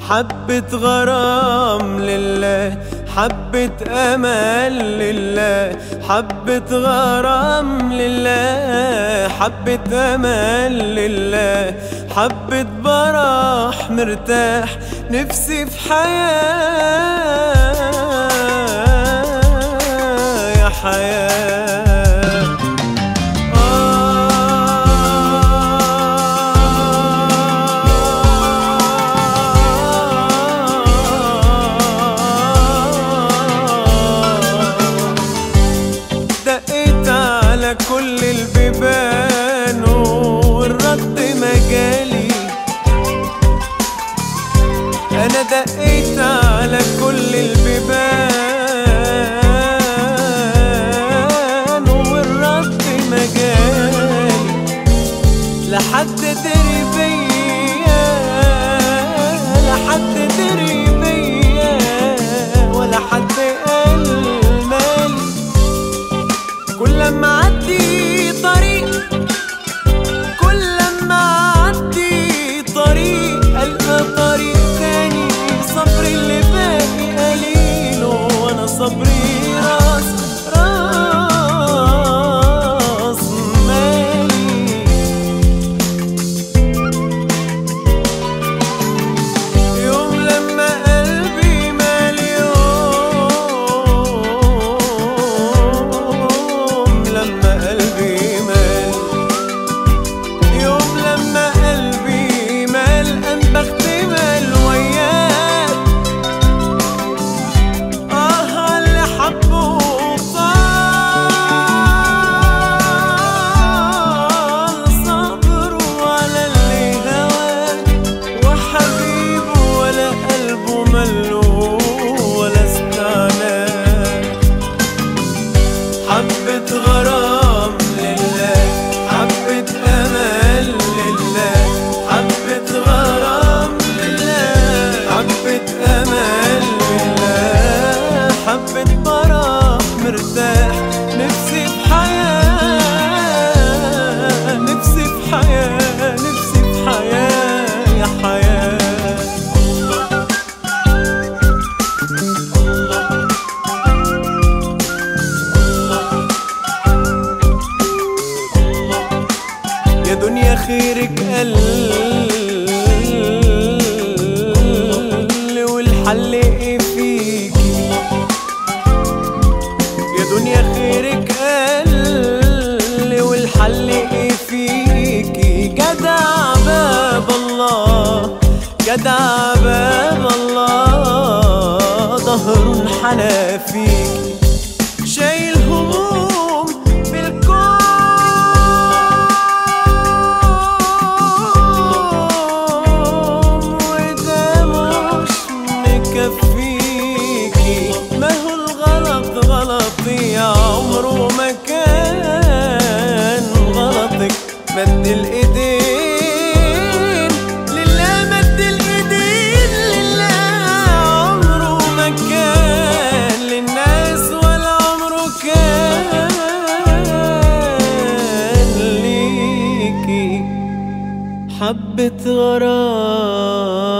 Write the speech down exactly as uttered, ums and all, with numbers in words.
حبة غرام لله، حبة أمل لله، حبة غرام لله، حبة أمل لله، حبة براح مرتاح نفسي في حياة يا حياة. كل البيبان والرد مجالي، أنا دقيت على كل البيبان والرد مجالي، لحد دري بيا لحد دري بيا ولا حد قال مالي. كل ما عدي طريق كل ما عدي طريق ألقى طريق تاني، صبري اللي باقي قليل وانا صبري راس راس مالي. يوم لما قلبي مالي، يوم لما قلبي مال، يوم لما قلبي مال أنبخت مال وياك. آه اللي حبه طال صبره على اللي هواك، وحبيبه ولا قلبه مله ولا استعناك. حبة غرام لله، حبة أمل لله، حبة غرام لله، حبة أمل لله، حبة براح مرتاح نفسي في حياة، نفسي في حياة، نفسي في حياة يا حياة. يا دنيا خيرك قل والحل ايه فيكي، يا دنيا خيرك قل والحل ايه فيكي. جدع باب الله، جدع باب الله، ظهر انحنى فيكي. شايل هموم عمره ما كان غلطك. مد الايدين لله، مد الايدين لله، عمره ما كان للناس ولا عمره كان ليكي. حبة غرام